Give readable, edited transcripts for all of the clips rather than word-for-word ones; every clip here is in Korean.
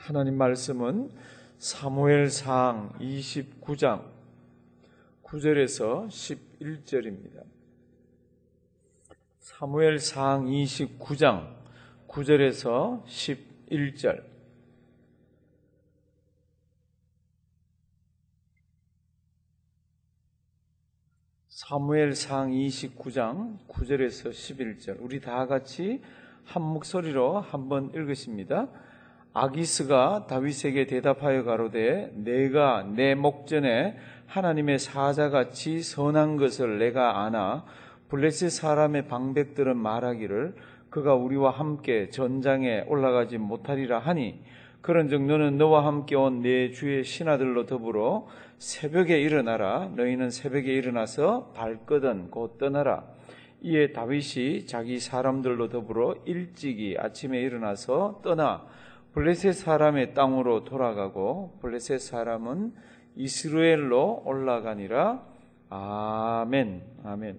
하나님 말씀은 사무엘상 29장 9절에서 11절입니다. 사무엘상 29장 9절에서 11절. 사무엘상 29장 9절에서 11절. 우리 다 같이 한 목소리로 한번 읽으십니다. 아기스가 다윗에게 대답하여 가로되 내가 내 목전에 하나님의 사자같이 선한 것을 내가 아나 블레셋 사람의 방백들은 말하기를 그가 우리와 함께 전장에 올라가지 못하리라 하니 그런즉 너는 너와 함께 온 내 주의 신하들로 더불어 새벽에 일어나라. 너희는 새벽에 일어나서 발거든 곧 떠나라. 이에 다윗이 자기 사람들로 더불어 일찍이 아침에 일어나서 떠나 블레셋 사람의 땅으로 돌아가고 블레셋 사람은 이스라엘로 올라가니라. 아멘. 아멘.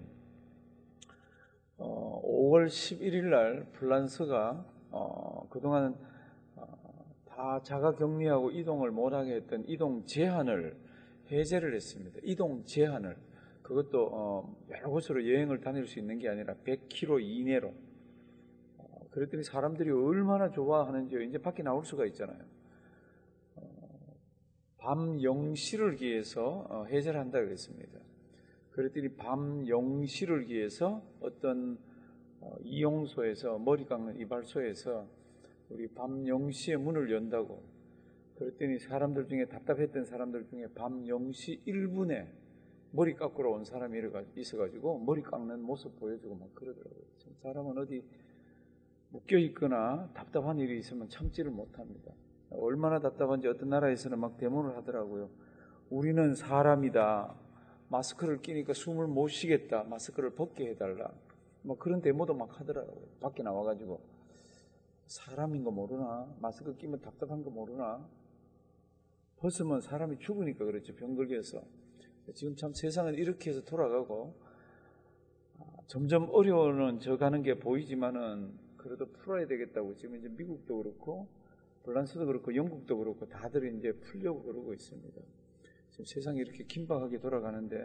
5월 11일 날 프랑스가 그동안 다 자가 격리하고 이동을 못하게 했던 이동 제한을 해제를 했습니다. 이동 제한을. 그것도 여러 곳으로 여행을 다닐 수 있는 게 아니라 100km 이내로. 그랬더니 사람들이 얼마나 좋아하는지요. 이제 밖에 나올 수가 있잖아요. 밤 0시를 기해서 해제를 한다고 그랬습니다. 그랬더니 밤 0시를 기해서 어떤 이용소에서 머리 깎는 이발소에서 우리 밤 0시에 문을 연다고. 그랬더니 사람들 중에 답답했던 사람들 중에 밤 0시 1분에 머리 깎으러 온 사람이 있어가지고 머리 깎는 모습 보여주고 막 그러더라고요. 참 사람은 어디 묶여있거나 답답한 일이 있으면 참지를 못합니다. 얼마나 답답한지 어떤 나라에서는 막 데모를 하더라고요. 우리는 사람이다. 마스크를 끼니까 숨을 못 쉬겠다. 마스크를 벗게 해달라. 뭐 그런 데모도 막 하더라고요. 밖에 나와가지고. 사람인 거 모르나? 마스크 끼면 답답한 거 모르나? 벗으면 사람이 죽으니까 그렇죠. 병 걸려서. 지금 참 세상은 이렇게 해서 돌아가고 점점 어려워는 져가는 게 보이지만은 그래도 풀어야 되겠다고 지금 이제 미국도 그렇고 프랑스도 그렇고 영국도 그렇고 다들 이제 풀려고 그러고 있습니다. 지금 세상이 이렇게 긴박하게 돌아가는데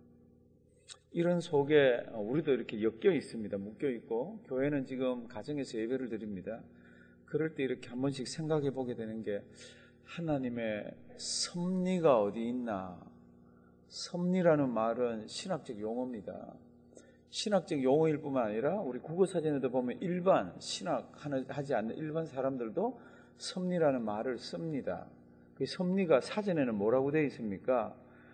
이런 속에 우리도 이렇게 엮여 있습니다. 묶여 있고 교회는 지금 가정에서 예배를 드립니다. 그럴 때 이렇게 한 번씩 생각해 보게 되는 게 하나님의 섭리가 어디 있나. 섭리라는 말은 신학적 용어입니다. 신학적 용어일 뿐만 아니라 우리 국어사전에도 보면 일반 신학하지 않는 일반 사람들도 섭리라는 말을 씁니다. 그 섭리가 사전에는 뭐라고 되어 있습니까?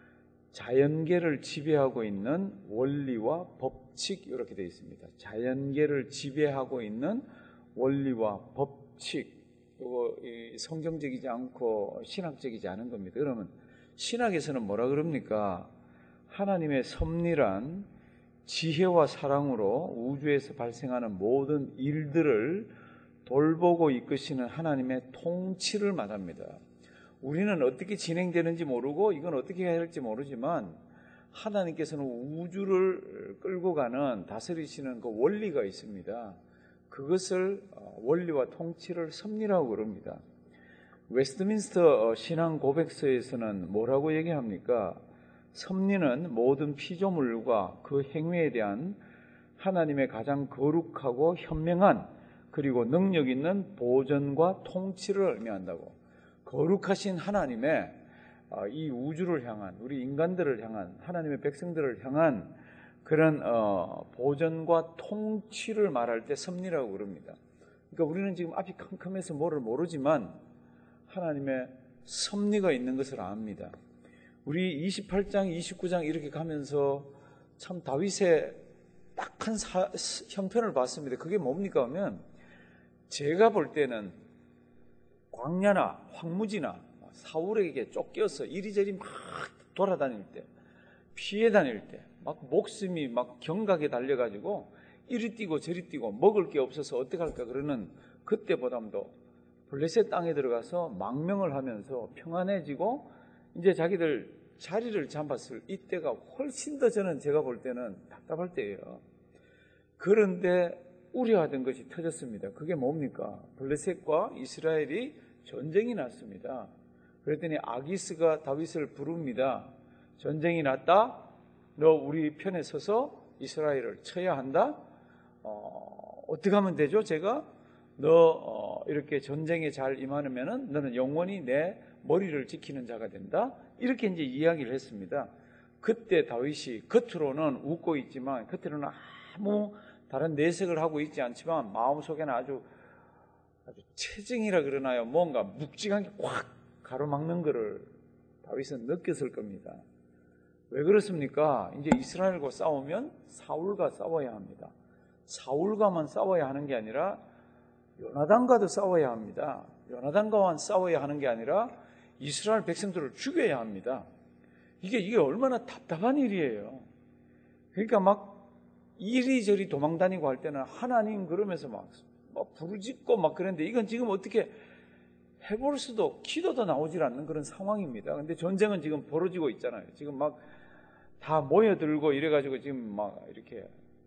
자연계를 지배하고 있는 원리와 법칙 이렇게 되어 있습니다. 자연계를 지배하고 있는 원리와 법칙. 이거 성경적이지 않고 신학적이지 않은 겁니다. 그러면 신학에서는 뭐라 그럽니까? 하나님의 섭리란 지혜와 사랑으로 우주에서 발생하는 모든 일들을 돌보고 이끄시는 하나님의 통치를 말합니다. 우리는 어떻게 진행되는지 모르고 이건 어떻게 해야 할지 모르지만 하나님께서는 우주를 끌고 가는 다스리시는 그 원리가 있습니다. 그것을 원리와 통치를 섭리라고 그럽니다. 웨스트민스터 신앙 고백서에서는 뭐라고 얘기합니까? 섭리는 모든 피조물과 그 행위에 대한 하나님의 가장 거룩하고 현명한 그리고 능력 있는 보전과 통치를 의미한다고. 거룩하신 하나님의 이 우주를 향한 우리 인간들을 향한 하나님의 백성들을 향한 그런 보전과 통치를 말할 때 섭리라고 그럽니다. 그러니까 우리는 지금 앞이 캄캄해서 뭐를 모르지만 하나님의 섭리가 있는 것을 압니다. 우리 28장, 29장 이렇게 가면서 참 다윗의 딱한 형편을 봤습니다. 그게 뭡니까 하면 제가 볼 때는 광야나 황무지나 사울에게 쫓겨서 이리저리 막 돌아다닐 때 피해 다닐 때 막 목숨이 막 경각에 달려가지고 이리 뛰고 저리 뛰고 먹을 게 없어서 어떡할까 그러는 그때보다도 블레셋 땅에 들어가서 망명을 하면서 평안해지고 이제 자기들 자리를 잡았을 이때가 훨씬 더 저는 제가 볼 때는 답답할 때예요. 그런데 우려하던 것이 터졌습니다. 그게 뭡니까? 블레셋과 이스라엘이 전쟁이 났습니다. 그랬더니 아기스가 다윗을 부릅니다. 전쟁이 났다. 너 우리 편에 서서 이스라엘을 쳐야 한다. 어떻게 하면 되죠? 제가 너 이렇게 전쟁에 잘 임하면은 너는 영원히 내 머리를 지키는 자가 된다. 이렇게 이제 이야기를 했습니다. 그때 다윗이 겉으로는 웃고 있지만 겉으로는 아무 다른 내색을 하고 있지 않지만 마음속에는 아주 체증이라 그러나요? 뭔가 묵직한 게 확 가로막는 것을 다윗은 느꼈을 겁니다. 왜 그렇습니까? 이제 이스라엘과 싸우면 사울과 싸워야 합니다. 사울과만 싸워야 하는 게 아니라 요나단과도 싸워야 합니다. 요나단과만 싸워야 하는 게 아니라 이스라엘 백성들을 죽여야 합니다. 이게 얼마나 답답한 일이에요. 그러니까 막 이리저리 도망다니고 할 때는 하나님 그러면서 막 부르짖고 막 그랬는데 이건 지금 어떻게 해볼 수도 기도도 나오질 않는 그런 상황입니다. 근데 전쟁은 지금 벌어지고 있잖아요. 지금 막 다 모여들고 이래가지고 지금 막 이렇게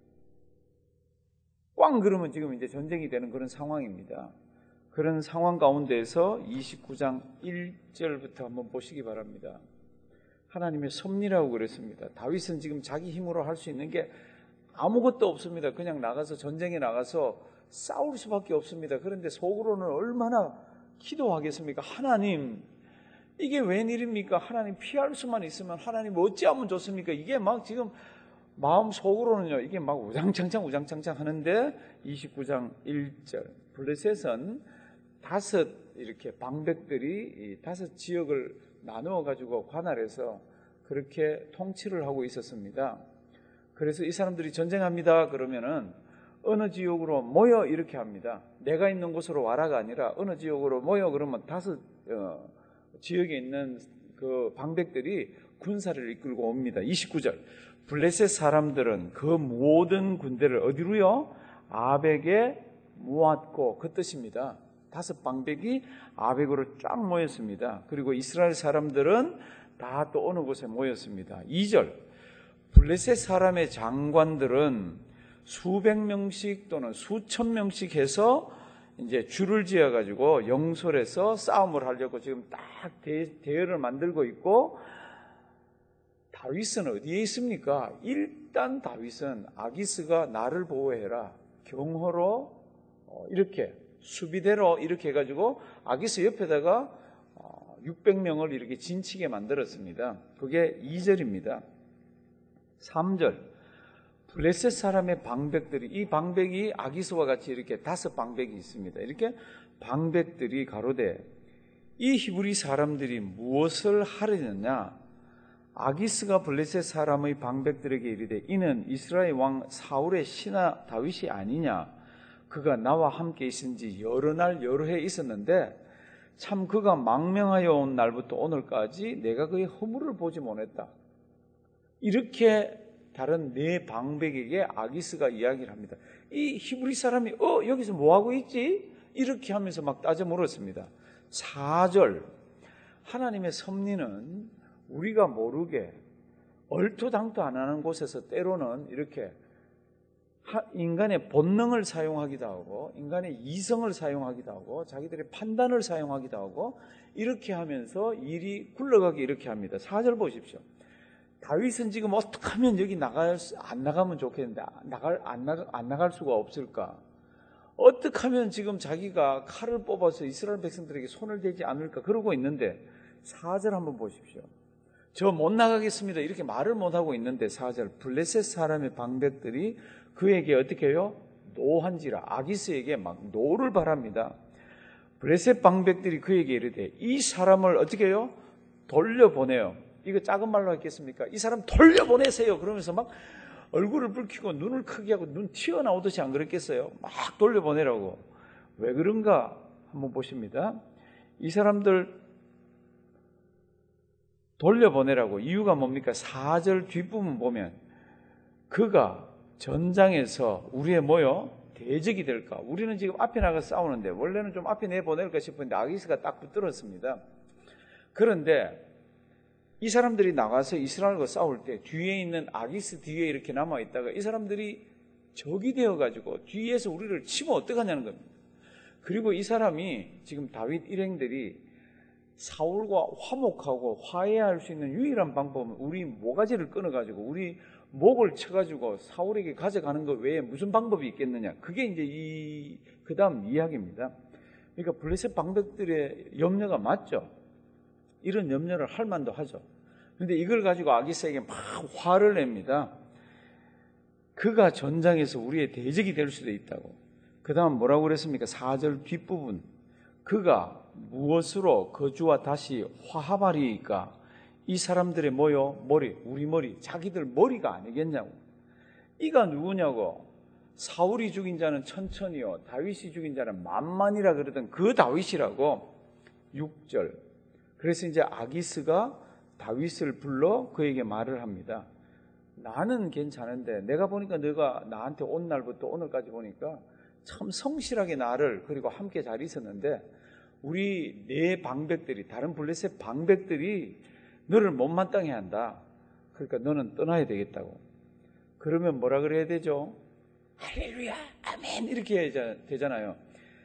꽝 그러면 지금 이제 전쟁이 되는 그런 상황입니다. 그런 상황 가운데에서 29장 1절부터 한번 보시기 바랍니다. 하나님의 섭리라고 그랬습니다. 다윗은 지금 자기 힘으로 할 수 있는 게 아무것도 없습니다. 그냥 나가서 전쟁에 나가서 싸울 수밖에 없습니다. 그런데 속으로는 얼마나 기도하겠습니까? 하나님, 이게 웬일입니까? 하나님 피할 수만 있으면 하나님 어찌하면 좋습니까? 이게 막 지금 마음 속으로는요, 이게 막 우장창창 하는데 29장 1절 블레셋은 5 이렇게 방백들이 5 지역을 나누어 가지고 관할해서 그렇게 통치를 하고 있었습니다. 그래서 이 사람들이 전쟁합니다 그러면은 어느 지역으로 모여 이렇게 합니다. 내가 있는 곳으로 와라가 아니라 어느 지역으로 모여 그러면 5 지역에 있는 그 방백들이 군사를 이끌고 옵니다. 29절 블레셋 사람들은 그 모든 군대를 어디로요? 아벡에 모았고 그 뜻입니다. 5 방백이 아벡으로 쫙 모였습니다. 그리고 이스라엘 사람들은 다 또 어느 곳에 모였습니다. 2절 블레셋 사람의 장관들은 수백 명씩 또는 수천 명씩 해서 이제 줄을 지어 가지고 영솔해서 싸움을 하려고 지금 딱 대열을 만들고 있고, 다윗은 어디에 있습니까? 일단 다윗은 아기스가 나를 보호해라 경호로 이렇게 수비대로 이렇게 해가지고 아기스 옆에다가 600명을 이렇게 진치게 만들었습니다. 그게 2절입니다. 3절 블레셋 사람의 방백들이, 이 방백이 아기스와 같이 이렇게 5 방백이 있습니다. 이렇게 방백들이 가로되 이 히브리 사람들이 무엇을 하려느냐? 아기스가 블레셋 사람의 방백들에게 이르되 이는 이스라엘 왕 사울의 신하 다윗이 아니냐? 그가 나와 함께 있은 지 여러 날 여러 해 있었는데 참 그가 망명하여 온 날부터 오늘까지 내가 그의 허물을 보지 못했다. 이렇게 다른 4 방백에게 아기스가 이야기를 합니다. 이 히브리 사람이 여기서 뭐하고 있지? 이렇게 하면서 막 따져 물었습니다. 4절 하나님의 섭리는 우리가 모르게 얼토당토 안 하는 곳에서 때로는 이렇게 인간의 본능을 사용하기도 하고 인간의 이성을 사용하기도 하고 자기들의 판단을 사용하기도 하고 이렇게 하면서 일이 굴러가게 이렇게 합니다. 4절 보십시오. 다윗은 지금 어떻게 하면 여기 안 나가면 좋겠는데 안 나갈 수가 없을까? 어떻게 하면 지금 자기가 칼을 뽑아서 이스라엘 백성들에게 손을 대지 않을까? 그러고 있는데 4절 한번 보십시오. 저 못 나가겠습니다 이렇게 말을 못하고 있는데 4절 블레셋 사람의 방백들이 그에게 어떻게 해요? 노한지라 아기스에게 막 노를 바랍니다. 블레셋 방백들이 그에게 이르되 이 사람을 어떻게 해요? 돌려보내요. 이거 작은 말로 했겠습니까? 이 사람 돌려보내세요. 그러면서 막 얼굴을 붉히고 눈을 크게 하고 눈 튀어나오듯이 안 그랬겠어요? 막 돌려보내라고. 왜 그런가 한번 보십니다. 이 사람들 돌려보내라고 이유가 뭡니까? 4절 뒷부분 보면 그가 전장에서 우리의 대적이 될까? 우리는 지금 앞에 나가 싸우는데 원래는 좀 앞에 내보낼까 싶었는데 아기스가 딱 붙들었습니다. 그런데 이 사람들이 나가서 이스라엘과 싸울 때 뒤에 있는 아기스 뒤에 이렇게 남아있다가 이 사람들이 적이 되어가지고 뒤에서 우리를 치면 어떡하냐는 겁니다. 그리고 이 사람이 지금 다윗 일행들이 사울과 화목하고 화해할 수 있는 유일한 방법은 우리 모가지를 끊어가지고 우리 목을 쳐가지고 사울에게 가져가는 것 외에 무슨 방법이 있겠느냐. 그게 이제 그 다음 이야기입니다. 그러니까 블레셋 방백들의 염려가 맞죠. 이런 염려를 할 만도 하죠. 그런데 이걸 가지고 아기스에게 막 화를 냅니다. 그가 전장에서 우리의 대적이 될 수도 있다고. 그 다음 뭐라고 그랬습니까? 4절 뒷부분. 그가 무엇으로 거주와 다시 화합하리이까? 이 사람들의 머리, 우리 머리, 자기들 머리가 아니겠냐고. 이가 누구냐고. 사울이 죽인 자는 천천히요, 다윗이 죽인 자는 만만이라 그러던 그 다윗이라고. 6절. 그래서 이제 아기스가 다윗을 불러 그에게 말을 합니다. 나는 괜찮은데 내가 보니까 너가 나한테 온 날부터 오늘까지 보니까 참 성실하게 나를 그리고 함께 잘 있었는데 우리 네 방백들이, 다른 블레셋 방백들이 너를 못마땅해 한다. 그러니까 너는 떠나야 되겠다고. 그러면 뭐라 그래야 되죠? 할렐루야, 아멘 이렇게 해야 되잖아요.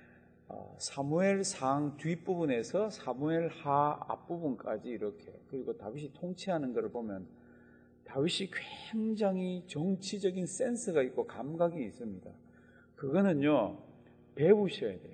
사무엘상 뒷부분에서 사무엘하 앞부분까지 이렇게, 그리고 다윗이 통치하는 것을 보면 다윗이 굉장히 정치적인 센스가 있고 감각이 있습니다. 그거는요 배우셔야 돼요.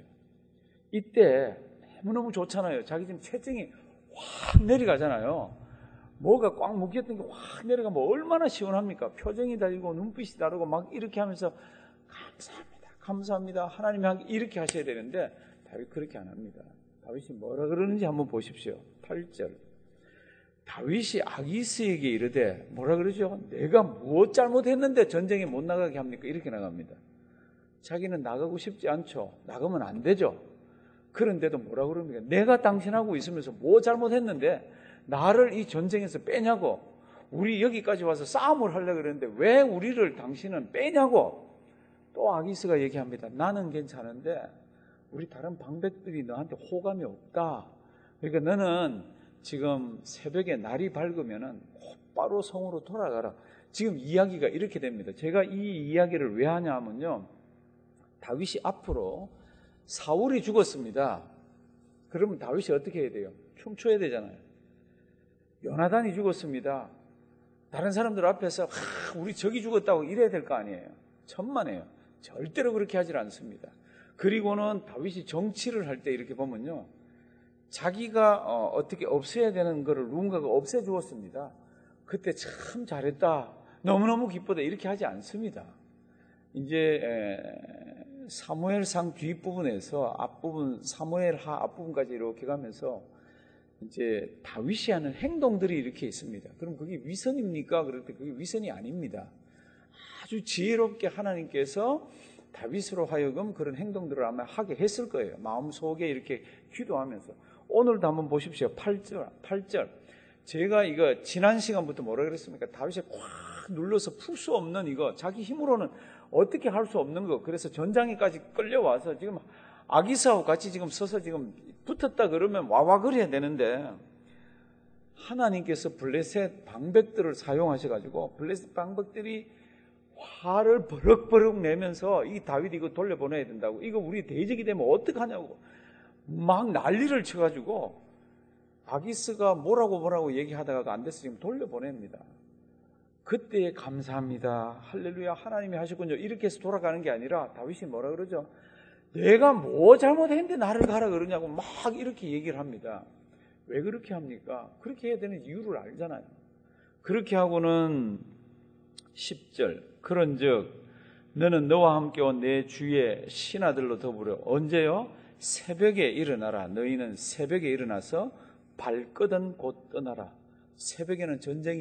이때 너무너무 좋잖아요. 자기 지금 체증이 확 내려가잖아요. 뭐가 꽉 묶였던 게 확 내려가면 얼마나 시원합니까? 표정이 다르고 눈빛이 다르고 막 이렇게 하면서 감사합니다, 감사합니다, 하나님이 이렇게 하셔야 되는데 다윗 그렇게 안 합니다. 다윗이 뭐라 그러는지 한번 보십시오. 8절. 다윗이 아기스에게 이르되 뭐라 그러죠? 내가 무엇 잘못했는데 전쟁에 못 나가게 합니까? 이렇게 나갑니다. 자기는 나가고 싶지 않죠. 나가면 안 되죠. 그런데도 뭐라 그럽니까? 내가 당신하고 있으면서 뭐 잘못했는데 나를 이 전쟁에서 빼냐고. 우리 여기까지 와서 싸움을 하려고 그랬는데 왜 우리를 당신은 빼냐고. 또 아기스가 얘기합니다. 나는 괜찮은데 우리 다른 방백들이 너한테 호감이 없다. 그러니까 너는 지금 새벽에 날이 밝으면은 곧바로 성으로 돌아가라. 지금 이야기가 이렇게 됩니다. 제가 이 이야기를 왜 하냐 하면요, 다윗이 앞으로 사울이 죽었습니다. 그러면 다윗이 어떻게 해야 돼요? 춤춰야 되잖아요. 요나단이 죽었습니다. 다른 사람들 앞에서 우리 적이 죽었다고 이래야 될 거 아니에요. 천만에요. 절대로 그렇게 하질 않습니다. 그리고는 다윗이 정치를 할 때 이렇게 보면요, 자기가 어떻게 없애야 되는 거를 누군가가 없애주었습니다. 그때 참 잘했다, 너무너무 기쁘다 이렇게 하지 않습니다. 이제 사무엘상 뒷부분에서 앞부분, 사무엘하 앞부분까지 이렇게 가면서 이제 다윗이 하는 행동들이 이렇게 있습니다. 그럼 그게 위선입니까? 그럴 때 그게 위선이 아닙니다. 아주 지혜롭게 하나님께서 다윗으로 하여금 그런 행동들을 아마 하게 했을 거예요. 마음속에 이렇게 기도하면서. 오늘도 한번 보십시오. 8절. 제가 이거 지난 시간부터 뭐라 그랬습니까? 다윗이 꽉 눌러서 풀 수 없는 이거, 자기 힘으로는 어떻게 할 수 없는 거. 그래서 전장에까지 끌려와서 지금 아기스하고 같이 지금 서서 지금 붙었다 그러면 와와 그래야 되는데, 하나님께서 블레셋 방백들을 사용하셔가지고 블레셋 방백들이 화를 버럭버럭 내면서 이 다윗 이거 돌려보내야 된다고, 이거 우리 대적이 되면 어떡하냐고 막 난리를 쳐가지고 아기스가 뭐라고 얘기하다가 안 돼서 지금 돌려보냅니다. 그때 감사합니다, 할렐루야, 하나님이 하셨군요, 이렇게 해서 돌아가는 게 아니라 다윗이 뭐라 그러죠? 내가 뭐 잘못했는데 나를 가라 그러냐고 막 이렇게 얘기를 합니다. 왜 그렇게 합니까? 그렇게 해야 되는 이유를 알잖아요. 그렇게 하고는 10절. 그런즉 너는 너와 함께 온 내 주의 신하들로 더불어 언제요? 새벽에 일어나라. 너희는 새벽에 일어나서 발거든 곧 떠나라. 새벽에는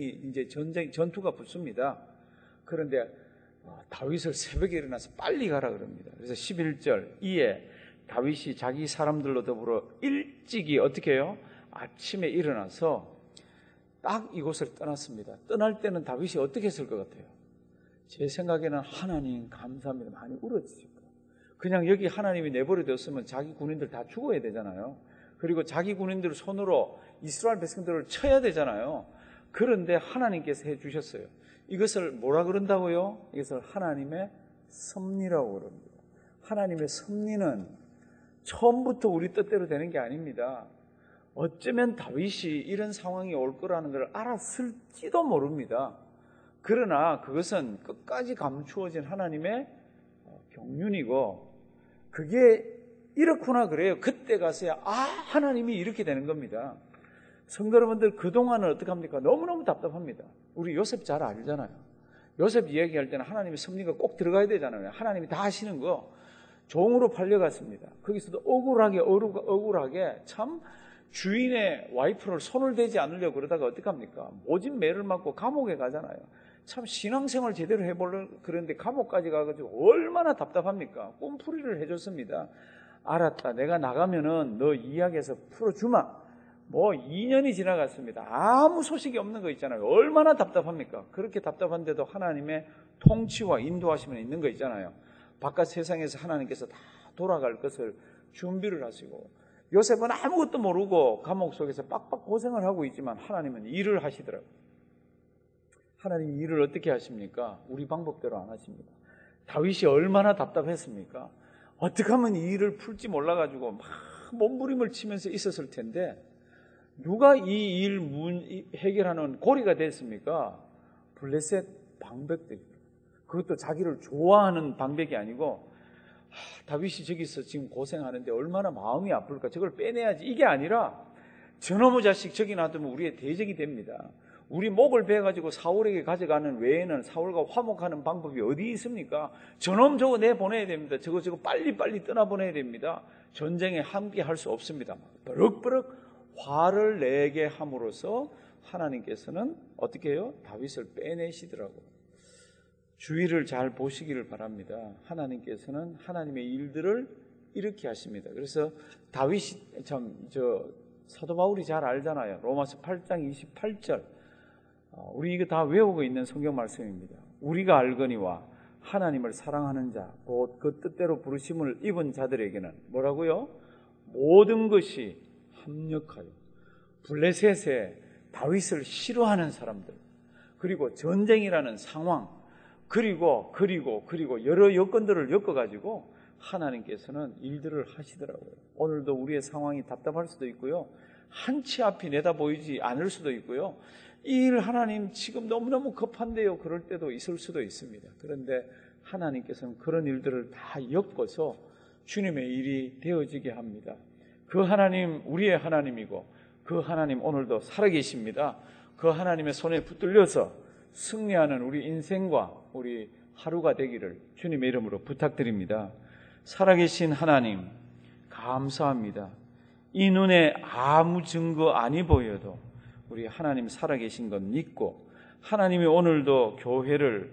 전투가 붙습니다. 그런데 다윗을 새벽에 일어나서 빨리 가라 그럽니다. 그래서 11절. 이에 다윗이 자기 사람들로 더불어 일찍이 어떻게 해요? 아침에 일어나서 딱 이곳을 떠났습니다. 떠날 때는 다윗이 어떻게 했을 것 같아요? 제 생각에는 하나님 감사합니다 많이 울었을 거예요. 그냥 여기 하나님이 내버려뒀으면 자기 군인들 다 죽어야 되잖아요. 그리고 자기 군인들 손으로 이스라엘 백성들을 쳐야 되잖아요. 그런데 하나님께서 해주셨어요. 이것을 뭐라 그런다고요? 이것을 하나님의 섭리라고 그럽니다. 하나님의 섭리는 처음부터 우리 뜻대로 되는 게 아닙니다. 어쩌면 다윗이 이런 상황이 올 거라는 걸 알았을지도 모릅니다. 그러나 그것은 끝까지 감추어진 하나님의 경륜이고, 그게 이렇구나 그래요. 그때 가서야 하나님이 이렇게 되는 겁니다. 성도 여러분들, 그동안은 어떡합니까? 너무너무 답답합니다. 우리 요셉 잘 알잖아요. 요셉 이야기할 때는 하나님의 섭리가 꼭 들어가야 되잖아요. 하나님이 다 하시는 거. 종으로 팔려갔습니다. 거기서도 억울하게 참 주인의 와이프를 손을 대지 않으려고 그러다가 어떡합니까? 모진 매를 맞고 감옥에 가잖아요. 참 신앙생활 제대로 해보려고 그러는데 감옥까지 가가지고 얼마나 답답합니까? 꿈풀이를 해줬습니다. 알았다. 내가 나가면은 너 이야기해서 풀어주마. 2년이 지나갔습니다. 아무 소식이 없는 거 있잖아요. 얼마나 답답합니까? 그렇게 답답한데도 하나님의 통치와 인도하심이 있는 거 있잖아요. 바깥 세상에서 하나님께서 다 돌아갈 것을 준비를 하시고, 요셉은 아무것도 모르고 감옥 속에서 빡빡 고생을 하고 있지만 하나님은 일을 하시더라고요. 하나님이 일을 어떻게 하십니까? 우리 방법대로 안 하십니다. 다윗이 얼마나 답답했습니까? 어떻게 하면 이 일을 풀지 몰라가지고 막 몸부림을 치면서 있었을 텐데, 누가 이 일 해결하는 고리가 됐습니까? 블레셋 방백들. 그것도 자기를 좋아하는 방백이 아니고, 다윗이 저기서 지금 고생하는데 얼마나 마음이 아플까? 저걸 빼내야지. 이게 아니라, 저놈의 자식 저기 놔두면 우리의 대적이 됩니다. 우리 목을 베어가지고 사울에게 가져가는 외에는 사울과 화목하는 방법이 어디 있습니까? 저놈 저거 내보내야 됩니다. 저거 빨리빨리 떠나보내야 됩니다. 전쟁에 함께 할 수 없습니다. 버럭버럭 화를 내게 함으로써 하나님께서는 어떻게 해요? 다윗을 빼내시더라고요. 주의를 잘 보시기를 바랍니다. 하나님께서는 하나님의 일들을 이렇게 하십니다. 그래서 다윗이 사도 바울이 잘 알잖아요. 로마서 8장 28절. 우리 이거 다 외우고 있는 성경 말씀입니다. 우리가 알거니와 하나님을 사랑하는 자, 곧 그 뜻대로 부르심을 입은 자들에게는 뭐라고요? 모든 것이 합력하여. 블레셋에 다윗을 싫어하는 사람들, 그리고 전쟁이라는 상황, 그리고 여러 여건들을 엮어가지고 하나님께서는 일들을 하시더라고요. 오늘도 우리의 상황이 답답할 수도 있고요. 한치 앞이 내다 보이지 않을 수도 있고요. 이 일 하나님 지금 너무너무 급한데요. 그럴 때도 있을 수도 있습니다. 그런데 하나님께서는 그런 일들을 다 엮어서 주님의 일이 되어지게 합니다. 그 하나님 우리의 하나님이고, 그 하나님 오늘도 살아계십니다. 그 하나님의 손에 붙들려서 승리하는 우리 인생과 우리 하루가 되기를 주님의 이름으로 부탁드립니다. 살아계신 하나님 감사합니다. 이 눈에 아무 증거 아니 보여도 우리 하나님 살아계신 것 믿고, 하나님이 오늘도 교회를,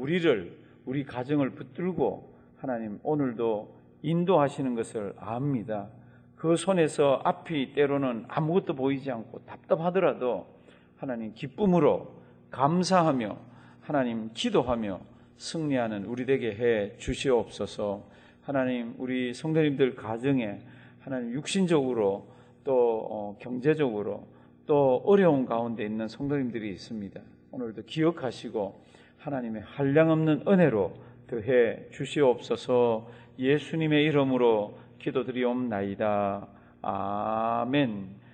우리 가정을 붙들고 하나님 오늘도 인도하시는 것을 압니다. 그 손에서 앞이 때로는 아무것도 보이지 않고 답답하더라도 하나님 기쁨으로 감사하며 하나님 기도하며 승리하는 우리 되게 해 주시옵소서. 하나님 우리 성도님들 가정에 하나님 육신적으로 또 경제적으로 또 어려운 가운데 있는 성도님들이 있습니다. 오늘도 기억하시고 하나님의 한량없는 은혜로 더해 주시옵소서. 예수님의 이름으로 기도드리옵나이다. 아멘.